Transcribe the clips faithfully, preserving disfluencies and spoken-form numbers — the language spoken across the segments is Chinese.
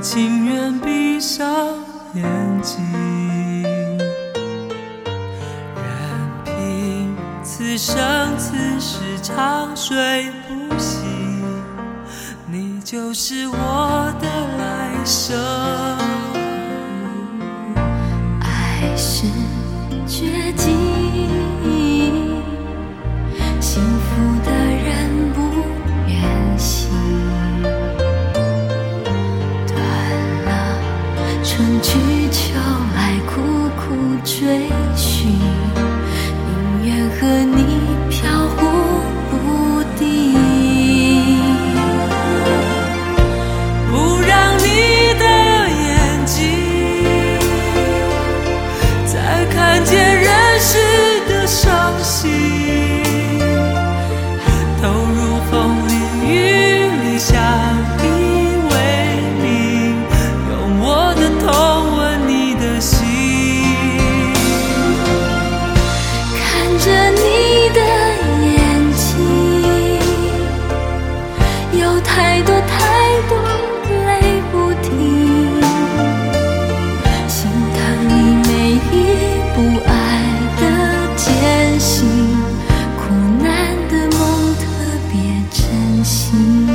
情愿闭上眼睛，任凭此生此世长睡不醒，你就是我的来生。 爱是绝境，幸福的人不愿醒，断了春去秋来苦苦追寻，宁愿和你飘忽不定， 不让你的眼睛再看见人世的伤心，投入风里雨里相依为命，用我的痛吻你的心， 看着你的眼睛，有太多太多泪不停，心疼你每一步爱的艰辛，苦难的梦特别真心。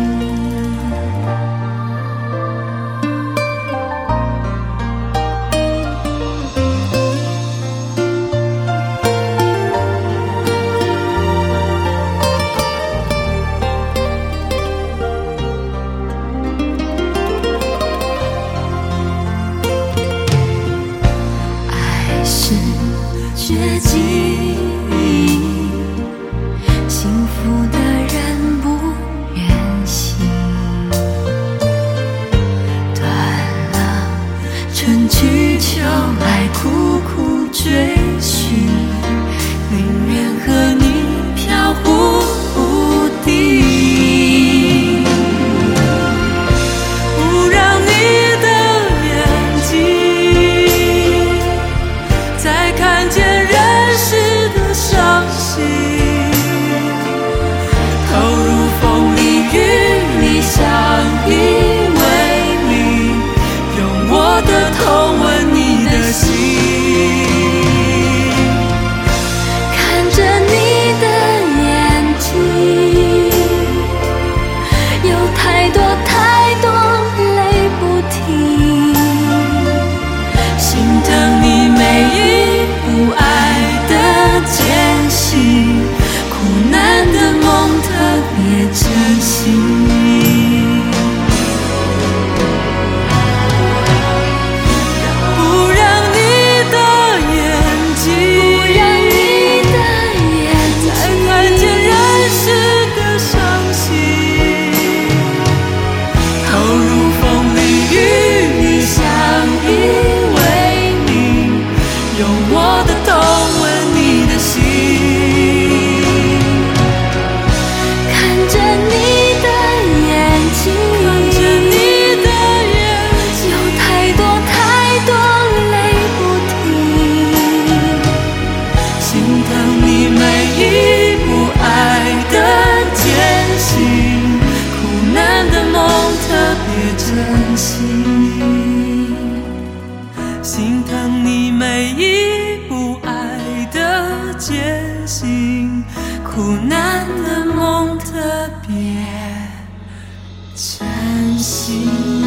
爱是绝境，幸福的人不愿醒，断了春去秋来苦苦追寻，宁愿和你飘忽不定， 不让你的眼睛再看见人世的伤心，投入风里雨里相依为命，用我的痛吻你的心， 看着你的眼睛，有太多太多泪不停， 心疼你每一步爱的艰辛，苦难的梦特别真心，不让你的眼睛不让你的眼再睛看见人世的伤心，投入风里雨里相依为命，用我的痛吻你的心， 看着你的眼睛， 看着你的眼睛， 有太多太多泪不停， 心疼你每一步爱的艰辛，苦难的梦特别真心，心疼你每一步爱的艰辛，苦难的梦特别真心。